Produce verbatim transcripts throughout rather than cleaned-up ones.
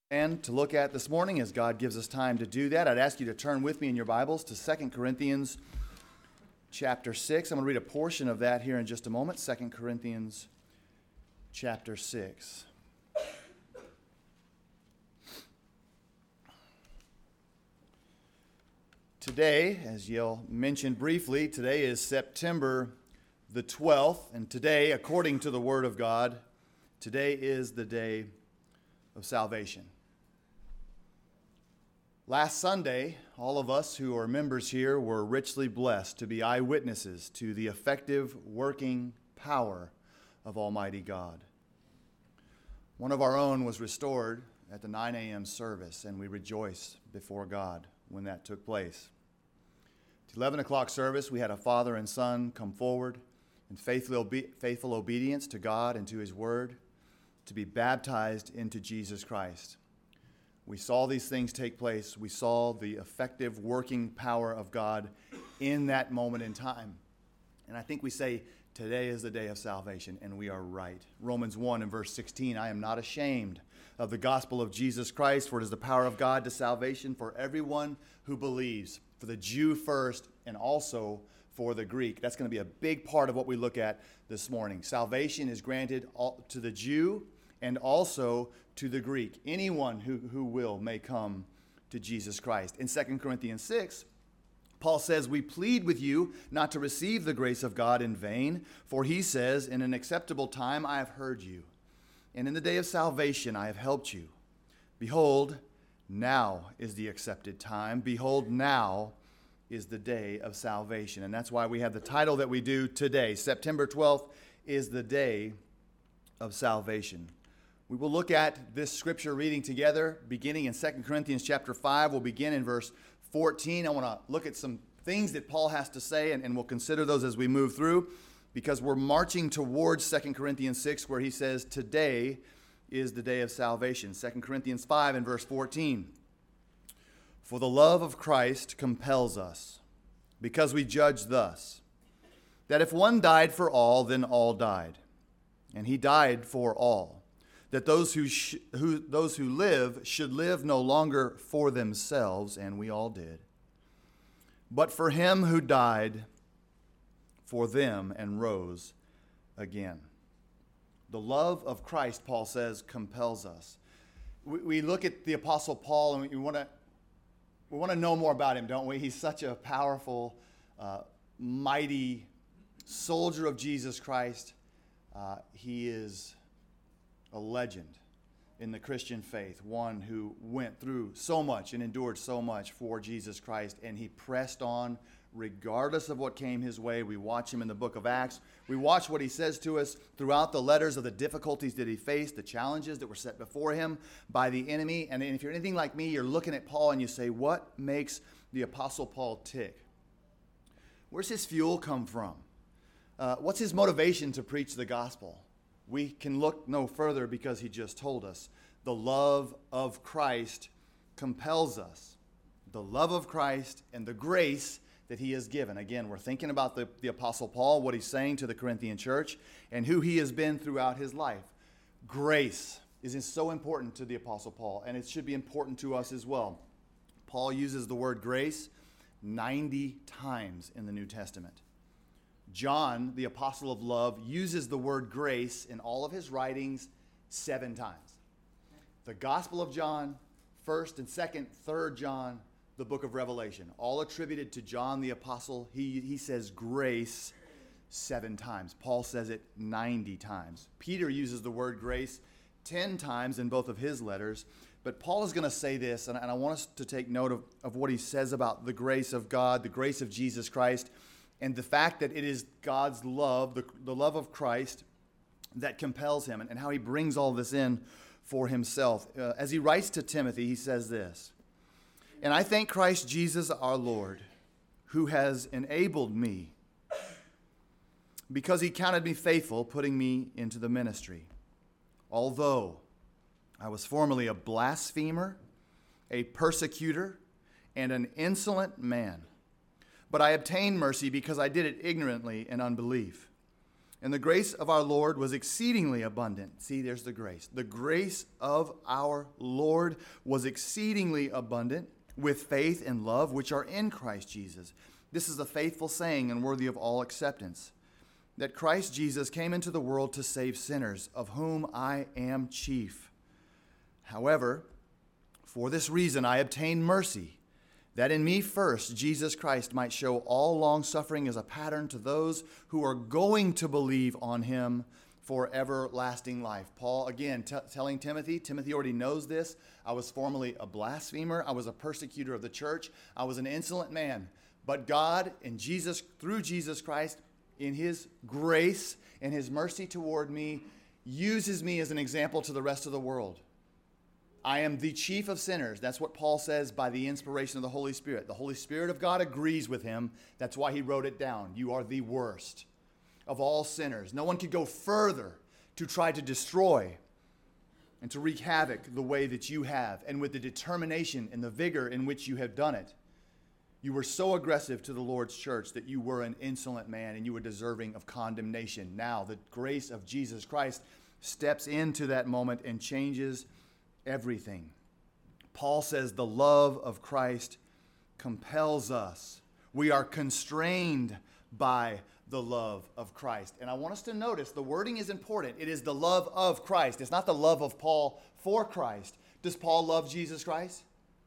And to look at this morning as God gives us time to do that, I'd ask you to turn with me in your Bibles to Second Corinthians chapter six. I'm going to read a portion of that here in just a moment. Second Corinthians chapter six. Today, as Yale mentioned briefly, today is September the twelfth, and today, according to the Word of God, today is the day of salvation. Last Sunday, all of us who are members here were richly blessed to be eyewitnesses to the effective working power of Almighty God. One of our own was restored at the nine a.m. service, and we rejoice before God when that took place. At the eleven o'clock service, we had a father and son come forward in faithful, obe- faithful obedience to God and to His Word to be baptized into Jesus Christ. We saw these things take place. We saw the effective working power of God in that moment in time. And I think we say, today is the day of salvation, and we are right. Romans one and verse sixteen, I am not ashamed of the gospel of Jesus Christ, for it is the power of God to salvation for everyone who believes, for the Jew first and also for the Greek. That's going to be a big part of what we look at this morning. Salvation is granted to the Jew and also to the Greek. Anyone who, who will may come to Jesus Christ. In Second Corinthians six, Paul says, we plead with you not to receive the grace of God in vain, for he says, in an acceptable time I have heard you, and in the day of salvation I have helped you. Behold, now is the accepted time. Behold, now is the day of salvation. And that's why we have the title that we do today. September twelfth is the day of salvation. We will look at this scripture reading together, beginning in Second Corinthians chapter five. We'll begin in verse fourteen. I want to look at some things that Paul has to say, and, and we'll consider those as we move through, because we're marching towards Second Corinthians six, where he says, today is the day of salvation. Second Corinthians five and verse fourteen. For the love of Christ compels us, because we judge thus, that if one died for all, then all died. And he died for all, that those who, sh- who those who live should live no longer for themselves, and we all did, but for him who died for them and rose again. The love of Christ, Paul says, compels us. We, we look at the Apostle Paul, and we want to we want to know more about him, don't we? He's such a powerful, uh, mighty soldier of Jesus Christ. Uh, he is a legend in the Christian faith, one who went through so much and endured so much for Jesus Christ, and he pressed on regardless of what came his way. We watch him in the book of Acts. We watch what he says to us throughout the letters of the difficulties that he faced, the challenges that were set before him by the enemy. And if you're anything like me, you're looking at Paul and you say, what makes the Apostle Paul tick? Where's his fuel come from? Uh, what's his motivation to preach the gospel? We can look no further because he just told us. The love of Christ compels us. The love of Christ and the grace that he has given. Again, we're thinking about the, the Apostle Paul, what he's saying to the Corinthian church, and who he has been throughout his life. Grace is so important to the Apostle Paul, and it should be important to us as well. Paul uses the word grace ninety times in the New Testament. John, the apostle of love, uses the word grace in all of his writings seven times. The Gospel of John, first and second, third John, the book of Revelation, all attributed to John the apostle. He, he says grace seven times. Paul says it ninety times. Peter uses the word grace ten times in both of his letters. But Paul is going to say this, and, and I want us to take note of, of what he says about the grace of God, the grace of Jesus Christ, and the fact that it is God's love, the, the love of Christ, that compels him, and, and how he brings all this in for himself. Uh, as he writes to Timothy, he says this, and I thank Christ Jesus our Lord, who has enabled me, because he counted me faithful, putting me into the ministry. Although I was formerly a blasphemer, a persecutor, and an insolent man, but I obtained mercy because I did it ignorantly in unbelief. And the grace of our Lord was exceedingly abundant. See, there's the grace. The grace of our Lord was exceedingly abundant with faith and love, which are in Christ Jesus. This is a faithful saying and worthy of all acceptance, that Christ Jesus came into the world to save sinners, of whom I am chief. However, for this reason I obtained mercy, that in me first Jesus Christ might show all long-suffering as a pattern to those who are going to believe on him for everlasting life. Paul, again, t- telling Timothy, Timothy already knows this. I was formerly a blasphemer. I was a persecutor of the church. I was an insolent man. But God, in Jesus, through Jesus Christ, in his grace and his mercy toward me, uses me as an example to the rest of the world. I am the chief of sinners. That's what Paul says by the inspiration of the Holy Spirit. The Holy Spirit of God agrees with him. That's why he wrote it down. You are the worst of all sinners. No one could go further to try to destroy and to wreak havoc the way that you have, and with the determination and the vigor in which you have done it. You were so aggressive to the Lord's church that you were an insolent man and you were deserving of condemnation. Now, the grace of Jesus Christ steps into that moment and changes everything. Paul says the love of Christ compels us. We are constrained by the love of Christ. And I want us to notice the wording is important. It is the love of Christ. It's not the love of Paul for Christ. Does Paul love Jesus Christ?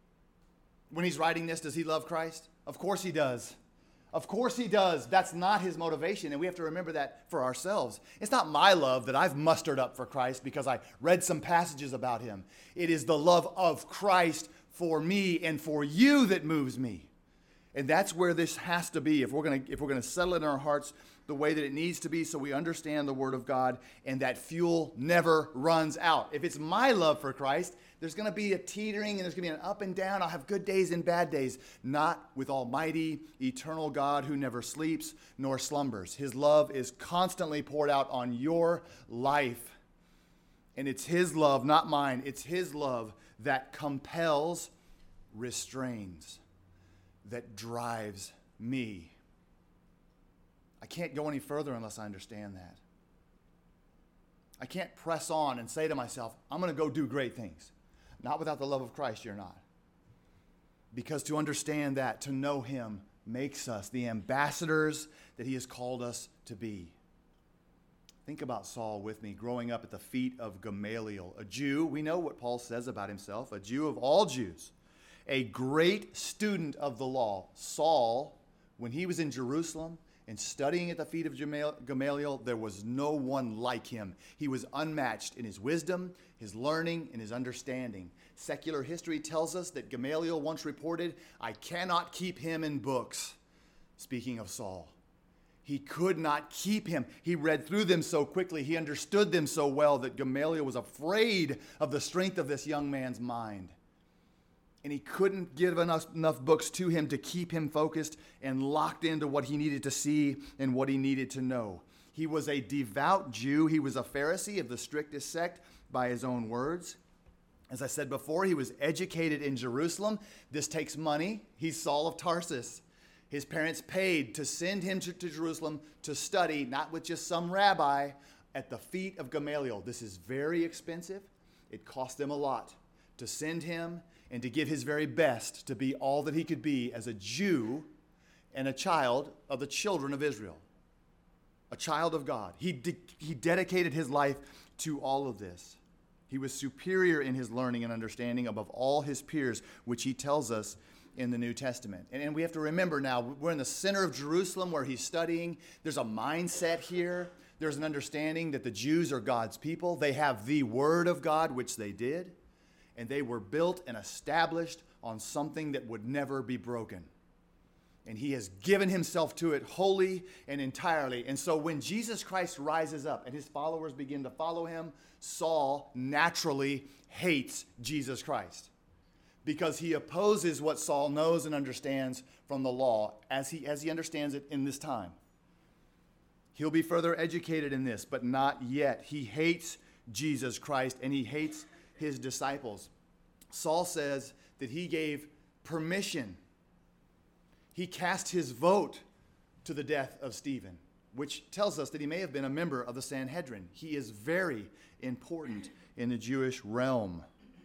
When he's writing this, does he love Christ? Of course he does. Of course he does. That's not his motivation, and we have to remember that for ourselves. It's not my love that I've mustered up for Christ because I read some passages about him. It is the love of Christ for me and for you that moves me. And that's where this has to be if we're going to if we're going to settle it in our hearts the way that it needs to be, so we understand the Word of God and that fuel never runs out. If it's my love for Christ, there's going to be a teetering and there's going to be an up and down. I'll have good days and bad days. Not with Almighty, eternal God who never sleeps nor slumbers. His love is constantly poured out on your life. And it's his love, not mine. It's his love that compels, restrains, that drives me. I can't go any further unless I understand that. I can't press on and say to myself, I'm going to go do great things. Not without the love of Christ, you're not. Because to understand that, to know him, makes us the ambassadors that he has called us to be. Think about Saul with me, growing up at the feet of Gamaliel, a Jew. We know what Paul says about himself, a Jew of all Jews, a great student of the law. Saul, when he was in Jerusalem and studying at the feet of Gamaliel, there was no one like him. He was unmatched in his wisdom, his learning, and his understanding. Secular history tells us that Gamaliel once reported, I cannot keep him in books. Speaking of Saul, he could not keep him. He read through them so quickly, he understood them so well that Gamaliel was afraid of the strength of this young man's mind. And he couldn't give enough, enough books to him to keep him focused and locked into what he needed to see and what he needed to know. He was a devout Jew. He was a Pharisee of the strictest sect by his own words. As I said before, he was educated in Jerusalem. This takes money. He's Saul of Tarsus. His parents paid to send him to, to Jerusalem to study, not with just some rabbi, at the feet of Gamaliel. This is very expensive. It cost them a lot to send him and to give his very best to be all that he could be as a Jew and a child of the children of Israel, a child of God. He, de- he dedicated his life to all of this. He was superior in his learning and understanding above all his peers, which he tells us in the New Testament. And, and we have to remember now, we're in the center of Jerusalem where he's studying. There's a mindset here. There's an understanding that the Jews are God's people. They have the Word of God, which they did. And they were built and established on something that would never be broken. And he has given himself to it wholly and entirely. And so when Jesus Christ rises up and his followers begin to follow him, Saul naturally hates Jesus Christ because he opposes what Saul knows and understands from the law as he, as he understands it in this time. He'll be further educated in this, but not yet. He hates Jesus Christ and he hates his disciples. Saul says that he gave permission. He cast his vote to the death of Stephen. which tells us that he may have been a member of the Sanhedrin. He is very important in the Jewish realm.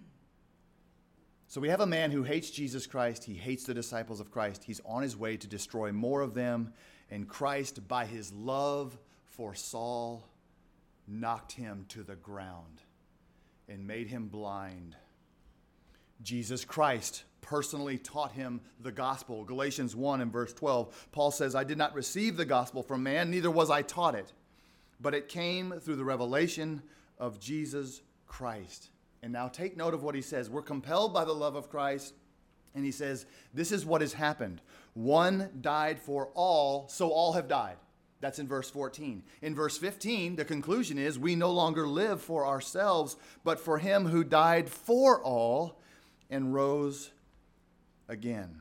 So we have a man who hates Jesus Christ. He hates the disciples of Christ. He's on his way to destroy more of them. And Christ, by his love for Saul, knocked him to the ground and made him blind. Jesus Christ personally taught him the gospel. Galatians one and verse twelve, Paul says, I did not receive the gospel from man, neither was I taught it, but it came through the revelation of Jesus Christ. And now take note of what he says. We're compelled by the love of Christ. And he says, this is what has happened. One died for all, so all have died. That's in verse fourteen. In verse fifteen, the conclusion is, we no longer live for ourselves, but for him who died for all and rose again.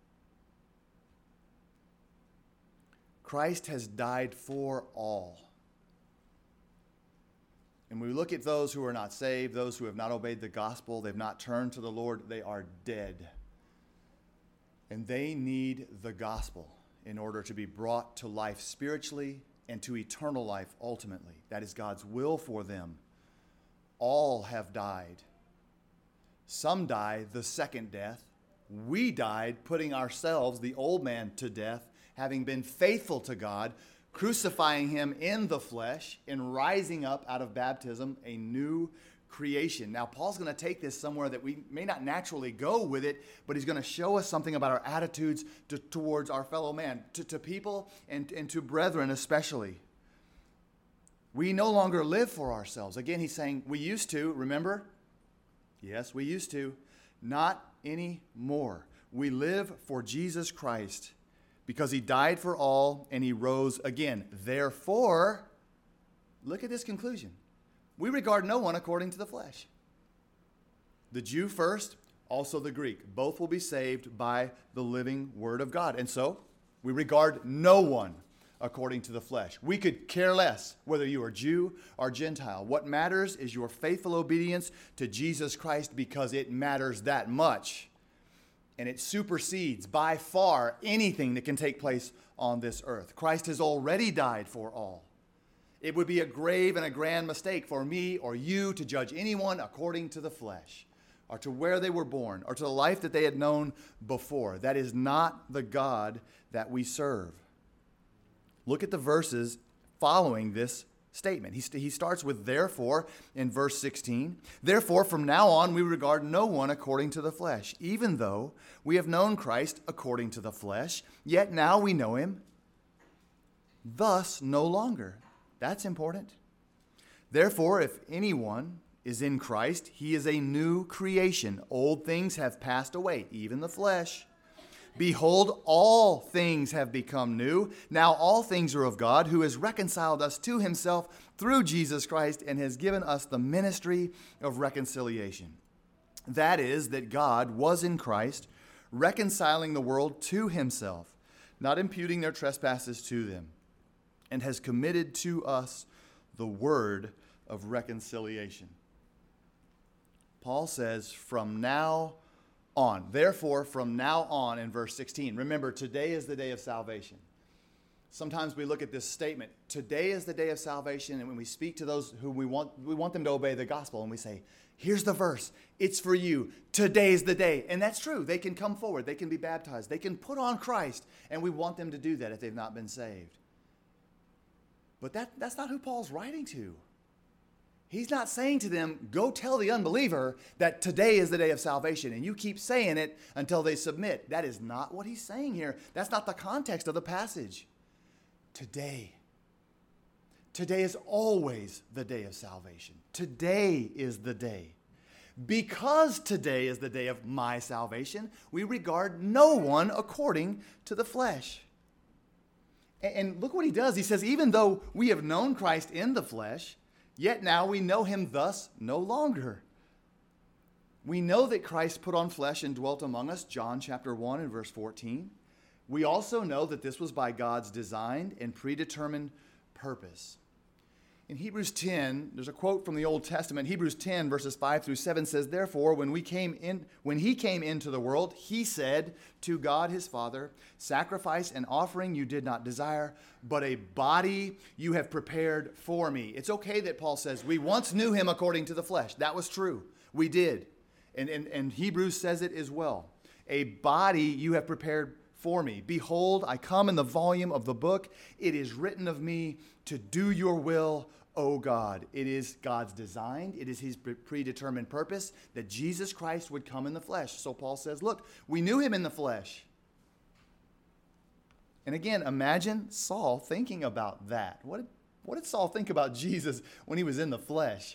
Christ has died for all. And when we look at those who are not saved, those who have not obeyed the gospel, they've not turned to the Lord, they are dead. And they need the gospel in order to be brought to life spiritually and to eternal life ultimately. That is God's will for them. All have died. Some die the second death. We died putting ourselves, the old man, to death, having been faithful to God, crucifying him in the flesh and rising up out of baptism, a new creation. Now, Paul's going to take this somewhere that we may not naturally go with it, but he's going to show us something about our attitudes to, towards our fellow man, to, to people and, and to brethren especially. We no longer live for ourselves. Again, he's saying we used to, remember? Yes, we used to. Not anymore. We live for Jesus Christ because he died for all and he rose again. Therefore, look at this conclusion. We regard no one according to the flesh. The Jew first, also the Greek. Both will be saved by the living word of God. And so, we regard no one according to the flesh. We could care less whether you are Jew or Gentile. What matters is your faithful obedience to Jesus Christ because it matters that much. And it supersedes by far anything that can take place on this earth. Christ has already died for all. It would be a grave and a grand mistake for me or you to judge anyone according to the flesh or to where they were born or to the life that they had known before. That is not the God that we serve. Look at the verses following this statement. He, st- he starts with therefore in verse sixteen. Therefore, from now on, we regard no one according to the flesh, even though we have known Christ according to the flesh, yet now we know him thus no longer. That's important. Therefore, if anyone is in Christ, he is a new creation. Old things have passed away, even the flesh. Behold, all things have become new. Now all things are of God, who has reconciled us to himself through Jesus Christ and has given us the ministry of reconciliation. That is, that God was in Christ, reconciling the world to himself, not imputing their trespasses to them, and has committed to us the word of reconciliation. Paul says, from now on. Therefore, from now on, in verse sixteen, remember, today is the day of salvation. Sometimes we look at this statement, today is the day of salvation, and when we speak to those who we want, we want them to obey the gospel, and we say, here's the verse, it's for you, today is the day. And that's true. They can come forward, they can be baptized, they can put on Christ, and we want them to do that if they've not been saved. But that, that's not who Paul's writing to. He's not saying to them, go tell the unbeliever that today is the day of salvation, and you keep saying it until they submit. That is not what he's saying here. That's not the context of the passage. Today. Today is always the day of salvation. Today is the day. Because today is the day of my salvation, we regard no one according to the flesh. And look what he does. He says, even though we have known Christ in the flesh, yet now we know him thus no longer. We know that Christ put on flesh and dwelt among us, John chapter one and verse fourteen. We also know that this was by God's designed and predetermined purpose. In Hebrews ten, there's a quote from the Old Testament. Hebrews ten, verses five through seven says, "Therefore, when we came in, when he came into the world, he said to God his Father, 'Sacrifice and offering you did not desire, but a body you have prepared for me.'" It's okay that Paul says, we once knew him according to the flesh. That was true. We did. And, and, and Hebrews says it as well. "A body you have prepared for me. Behold, I come in the volume of the book. It is written of me to do your will, O God." It is God's design. It is his predetermined purpose that Jesus Christ would come in the flesh. So Paul says, look, we knew him in the flesh. And again, imagine Saul thinking about that. What did, what did Saul think about Jesus when he was in the flesh?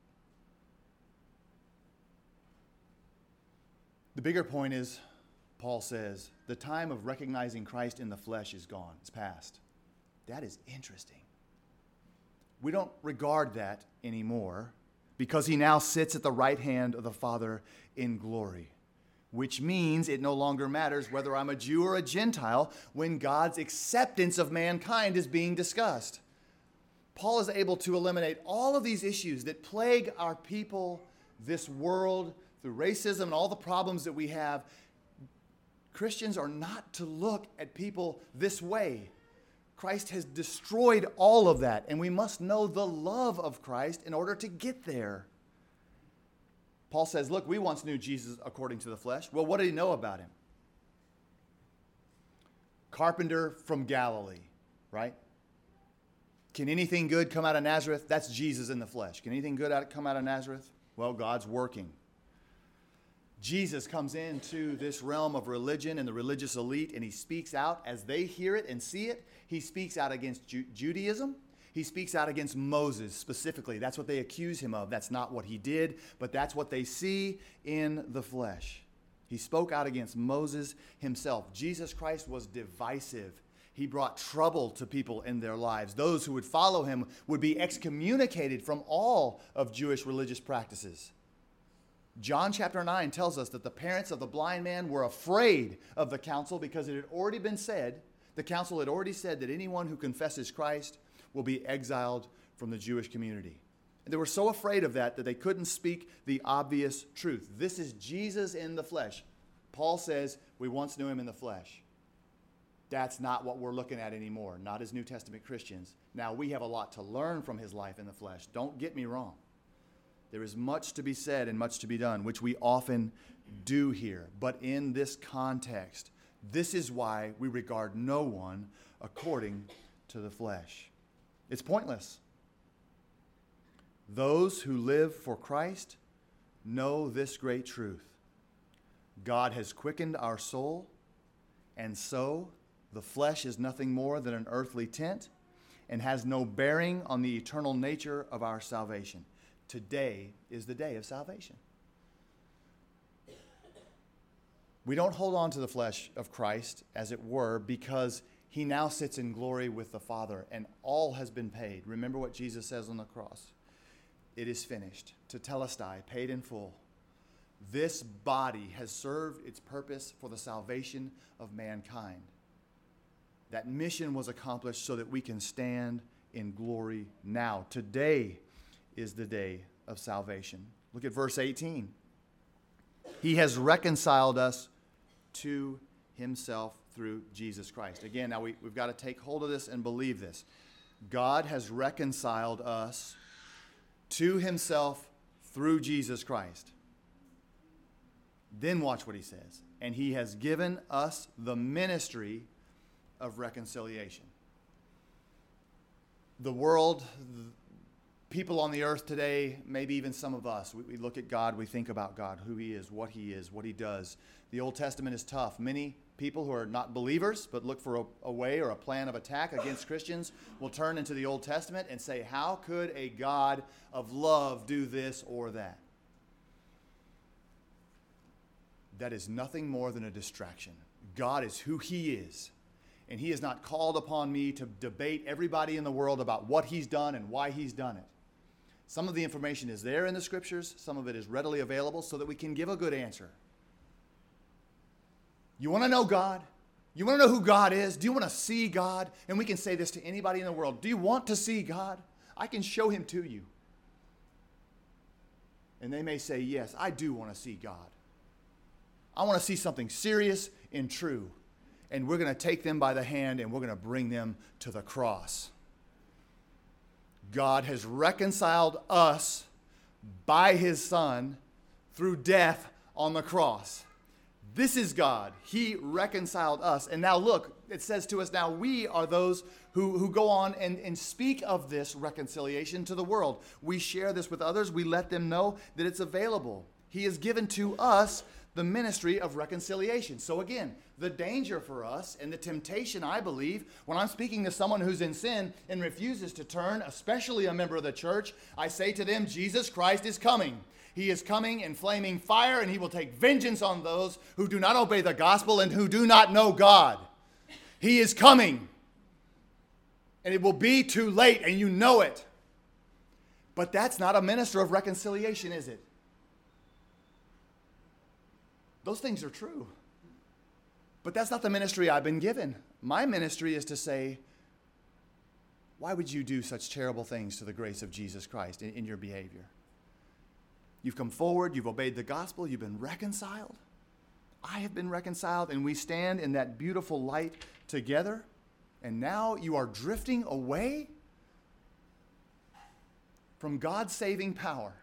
The bigger point is, Paul says, the time of recognizing Christ in the flesh is gone. It's past. That is interesting. We don't regard that anymore because he now sits at the right hand of the Father in glory, which means it no longer matters whether I'm a Jew or a Gentile when God's acceptance of mankind is being discussed. Paul is able to eliminate all of these issues that plague our people, this world, through racism and all the problems that we have. Christians are not to look at people this way. Christ has destroyed all of that, and we must know the love of Christ in order to get there. Paul says, look, we once knew Jesus according to the flesh. Well, what did he know about him? Carpenter from Galilee, right? Can anything good come out of Nazareth? That's Jesus in the flesh. Can anything good come out of Nazareth? Well, God's working. Jesus comes into this realm of religion and the religious elite, and he speaks out as they hear it and see it. He speaks out against Ju- Judaism. He speaks out against Moses specifically. That's what they accuse him of. That's not what he did, but that's what they see in the flesh. He spoke out against Moses himself. Jesus Christ was divisive. He brought trouble to people in their lives. Those who would follow him would be excommunicated from all of Jewish religious practices. John chapter nine tells us that the parents of the blind man were afraid of the council because it had already been said, the council had already said that anyone who confesses Christ will be exiled from the Jewish community. And they were so afraid of that that they couldn't speak the obvious truth. This is Jesus in the flesh. Paul says we once knew him in the flesh. That's not what we're looking at anymore, not as New Testament Christians. Now, we have a lot to learn from his life in the flesh. Don't get me wrong. There is much to be said and much to be done, which we often do here. But in this context, this is why we regard no one according to the flesh. It's pointless. Those who live for Christ know this great truth. God has quickened our soul, and so the flesh is nothing more than an earthly tent and has no bearing on the eternal nature of our salvation. Today is the day of salvation. We don't hold on to the flesh of Christ, as it were, because he now sits in glory with the Father, and all has been paid. Remember what Jesus says on the cross. It is finished. Tetelestai, paid in full. This body has served its purpose for the salvation of mankind. That mission was accomplished so that we can stand in glory now. Today is the day of salvation. Look at verse eighteen. He has reconciled us to himself through Jesus Christ. Again, now we, we've got to take hold of this and believe this. God has reconciled us to himself through Jesus Christ. Then watch what he says. And he has given us the ministry of reconciliation. The world, the people on the earth today, maybe even some of us, we, we look at God, we think about God, who he is, what he is, what he does. The Old Testament is tough. Many people who are not believers but look for a, a way or a plan of attack against Christians will turn into the Old Testament and say, how could a God of love do this or that? That is nothing more than a distraction. God is who he is. And he has not called upon me to debate everybody in the world about what he's done and why he's done it. Some of the information is there in the scriptures. Some of it is readily available so that we can give a good answer. You want to know God? You want to know who God is? Do you want to see God? And we can say this to anybody in the world. Do you want to see God? I can show him to you. And they may say, yes, I do want to see God. I want to see something serious and true. And we're going to take them by the hand and we're going to bring them to the cross. God has reconciled us by his Son through death on the cross. This is God. He reconciled us. And now look, it says to us now, we are those who, who go on and, and speak of this reconciliation to the world. We share this with others. We let them know that it's available. He has given to us the ministry of reconciliation. So again, the danger for us and the temptation, I believe, when I'm speaking to someone who's in sin and refuses to turn, especially a member of the church, I say to them, Jesus Christ is coming. He is coming in flaming fire, and he will take vengeance on those who do not obey the gospel and who do not know God. He is coming. And it will be too late, and you know it. But that's not a minister of reconciliation, is it? Those things are true. But that's not the ministry I've been given. My ministry is to say, why would you do such terrible things to the grace of Jesus Christ in, in your behavior? You've come forward, you've obeyed the gospel, you've been reconciled. I have been reconciled, and we stand in that beautiful light together. And now you are drifting away from God's saving power.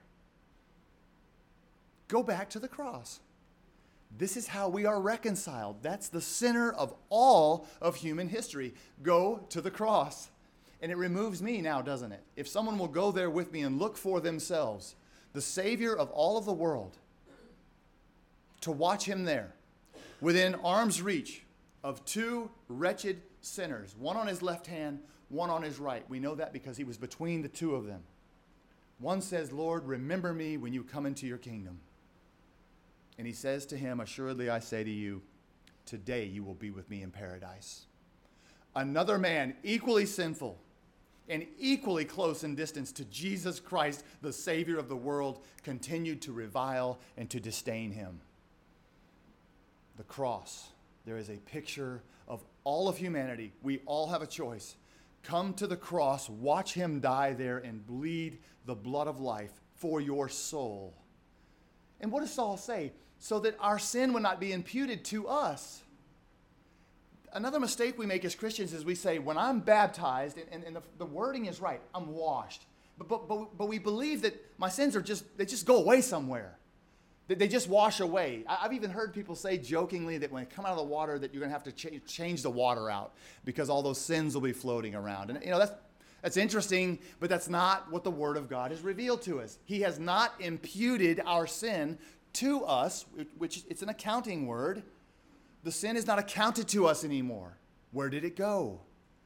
Go back to the cross. This is how we are reconciled. That's the center of all of human history. Go to the cross. And it removes me now, doesn't it? If someone will go there with me and look for themselves, the Savior of all of the world, to watch him there, within arm's reach of two wretched sinners, one on his left hand, one on his right. We know that because he was between the two of them. One says, Lord, remember me when you come into your kingdom. And he says to him, assuredly I say to you, today you will be with me in paradise. Another man, equally sinful and equally close in distance to Jesus Christ, the Savior of the world, continued to revile and to disdain him. The cross, there is a picture of all of humanity. We all have a choice. Come to the cross, watch him die there and bleed the blood of life for your soul. And what does Saul say? So that our sin would not be imputed to us. Another mistake we make as Christians is we say, when I'm baptized, and, and the, the wording is right, I'm washed. But, but, but, but we believe that my sins are just, they just go away somewhere. That they just wash away. I, I've even heard people say jokingly that when they come out of the water that you're going to have to ch- change the water out because all those sins will be floating around. And you know, that's, that's interesting, but that's not what the Word of God has revealed to us. He has not imputed our sin to us, which it's an accounting word. The sin is not accounted to us anymore. Where did it go?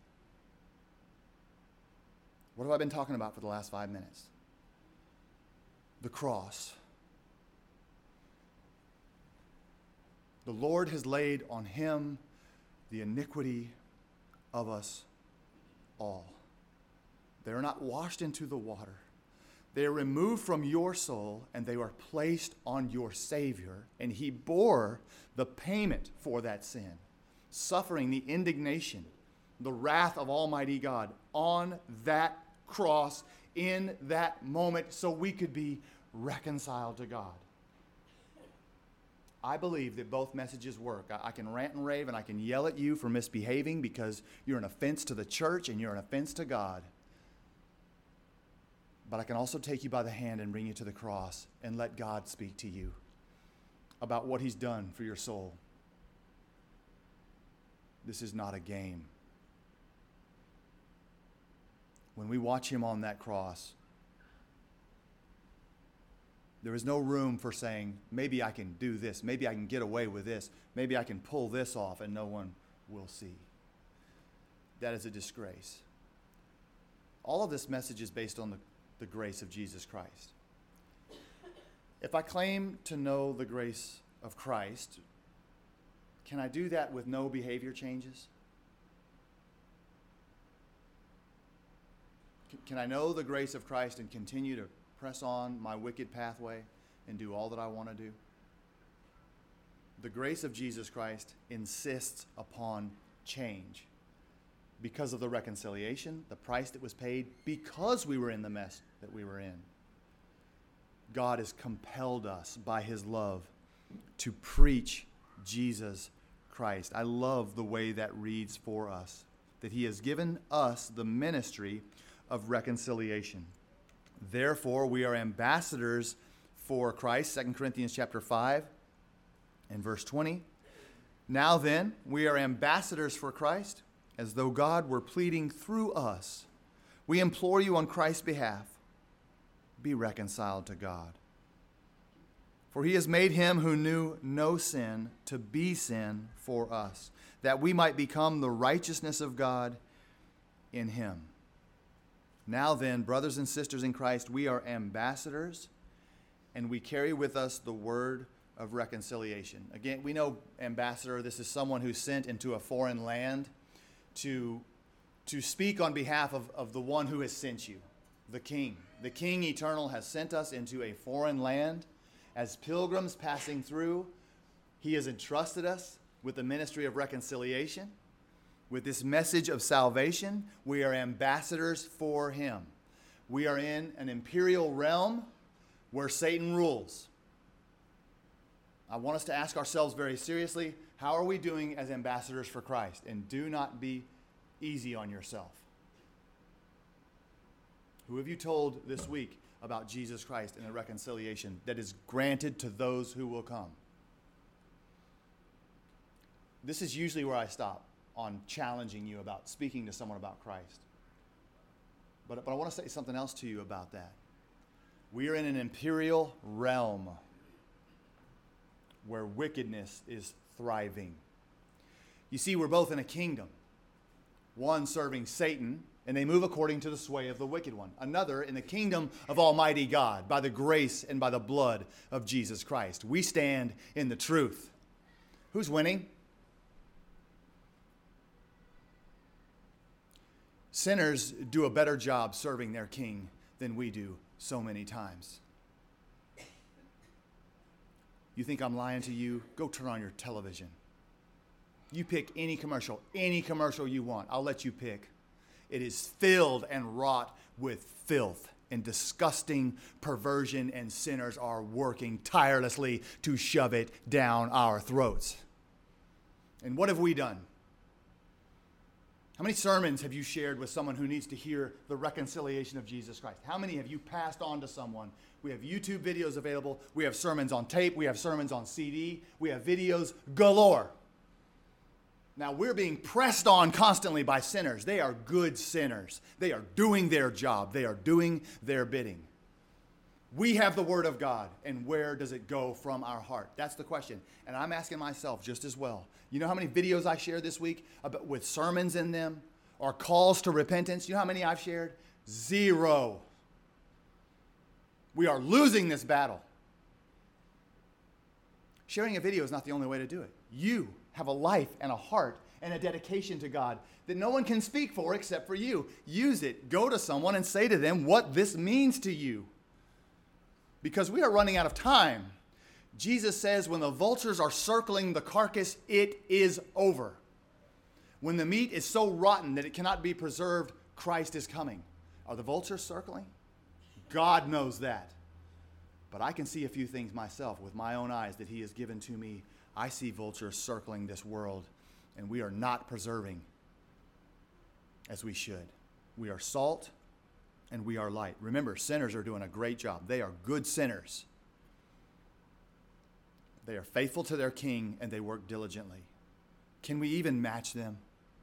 What have I been talking about for the last five minutes? The cross. The Lord has laid on him the iniquity of us all. They are not washed into the water. They are removed from your soul, and they are placed on your Savior, and he bore the payment for that sin, suffering the indignation, the wrath of Almighty God on that cross in that moment so we could be reconciled to God. I believe that both messages work. I, I can rant and rave and I can yell at you for misbehaving because you're an offense to the church and you're an offense to God. But I can also take you by the hand and bring you to the cross and let God speak to you about what he's done for your soul. This is not a game. When we watch him on that cross, there is no room for saying, maybe I can do this, maybe I can get away with this, maybe I can pull this off and no one will see. That is a disgrace. All of this message is based on the, the grace of Jesus Christ. If I claim to know the grace of Christ, can I do that with no behavior changes? Can, can I know the grace of Christ and continue to press on my wicked pathway and do all that I want to do? The grace of Jesus Christ insists upon change. because of the reconciliation, the price that was paid, because we were in the mess that we were in. God has compelled us by his love to preach Jesus Christ. I love the way that reads for us, that he has given us the ministry of reconciliation. Therefore, we are ambassadors for Christ, Second Corinthians chapter five and verse twenty. Now then, we are ambassadors for Christ, as though God were pleading through us. We implore you on Christ's behalf, be reconciled to God. For he has made him who knew no sin to be sin for us, that we might become the righteousness of God in him. Now then, brothers and sisters in Christ, we are ambassadors, and we carry with us the word of reconciliation. Again, we know ambassador, this is someone who's sent into a foreign land to, to speak on behalf of, of the one who has sent you, the King. The King eternal has sent us into a foreign land. As pilgrims passing through, he has entrusted us with the ministry of reconciliation. With this message of salvation, we are ambassadors for him. We are in an imperial realm where Satan rules. I want us to ask ourselves very seriously, how are we doing as ambassadors for Christ? And do not be easy on yourself. Who have you told this week about Jesus Christ and the reconciliation that is granted to those who will come? This is usually where I stop on challenging you about speaking to someone about Christ. But, but I want to say something else to you about that. We are in an imperial realm where wickedness is thriving. You see, we're both in a kingdom. One serving Satan, and they move according to the sway of the wicked one. Another in the kingdom of Almighty God, by the grace and by the blood of Jesus Christ. We stand in the truth. Who's winning? Sinners do a better job serving their king than we do so many times. You think I'm lying to you? Go turn on your television. You pick any commercial, any commercial you want. I'll let you pick. It is filled and wrought with filth and disgusting perversion, and sinners are working tirelessly to shove it down our throats. And what have we done? How many sermons have you shared with someone who needs to hear the reconciliation of Jesus Christ? How many have you passed on to someone? We have YouTube videos available. We have sermons on tape. We have sermons on C D. We have videos galore. Now, we're being pressed on constantly by sinners. They are good sinners. They are doing their job. They are doing their bidding. We have the Word of God, and where does it go from our heart? That's the question. And I'm asking myself just as well. You know how many videos I shared this week about, with sermons in them or calls to repentance? You know how many I've shared? Zero. We are losing this battle. Sharing a video is not the only way to do it. You have a life and a heart and a dedication to God that no one can speak for except for you. Use it. Go to someone and say to them what this means to you. Because we are running out of time. Jesus says when the vultures are circling the carcass, it is over. When the meat is so rotten that it cannot be preserved, Christ is coming. Are the vultures circling? God knows that. But I can see a few things myself with my own eyes that he has given to me. I see vultures circling this world, and we are not preserving as we should. We are salt and we are light. Remember, sinners are doing a great job. They are good sinners. They are faithful to their king, and they work diligently. Can we even match them?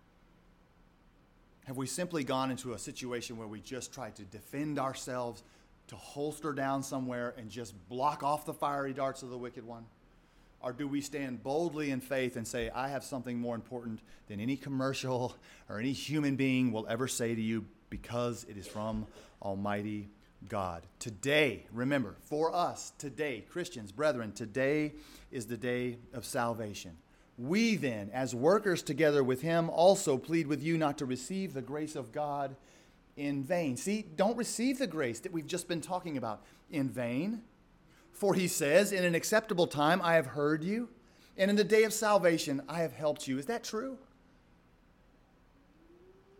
Have we simply gone into a situation where we just try to defend ourselves, to holster down somewhere and just block off the fiery darts of the wicked one? Or do we stand boldly in faith and say, I have something more important than any commercial or any human being will ever say to you, because it is from Almighty God. Today, remember, for us, today, Christians, brethren, today is the day of salvation. We then, as workers together with him, also plead with you not to receive the grace of God in vain. See, don't receive the grace that we've just been talking about in vain. For he says, in an acceptable time I have heard you, and in the day of salvation I have helped you. Is that true?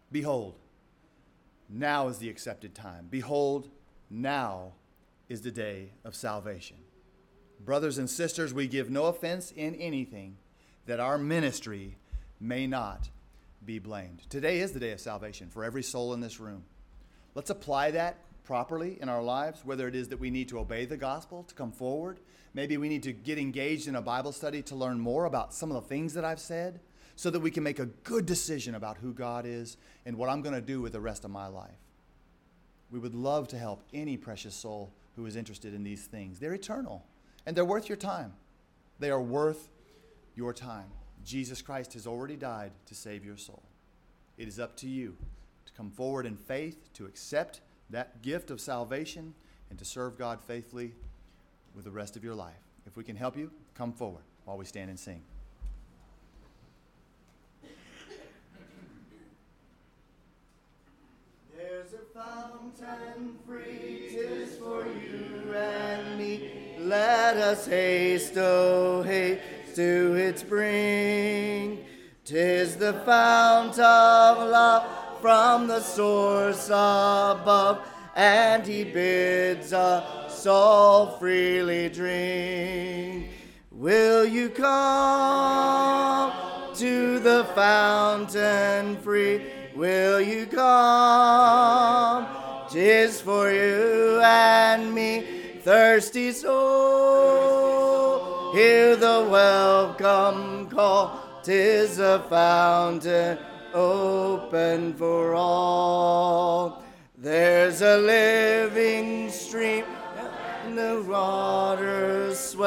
Behold, now is the accepted time. Behold, now is the day of salvation. Brothers and sisters, we give no offense in anything, that our ministry may not be blamed. Today is the day of salvation for every soul in this room. Let's apply that properly in our lives, whether it is that we need to obey the gospel, to come forward. Maybe we need to get engaged in a Bible study to learn more about some of the things that I've said, so that we can make a good decision about who God is and what I'm going to do with the rest of my life. We would love to help any precious soul who is interested in these things. They're eternal, and they're worth your time. They are worth your time. Jesus Christ has already died to save your soul. It is up to you to come forward in faith, to accept that gift of salvation, and to serve God faithfully with the rest of your life. If we can help you, come forward while we stand and sing. There's a fountain free, 'tis for you and me. Let us haste, oh haste to its brink. 'Tis the fount of love from the source above, and he bids us all freely drink. Will you come to the fountain free? Will you come? 'Tis for you and me, thirsty soul. Hear the welcome call. 'Tis a fountain open for all. There's a living stream, and the waters swell.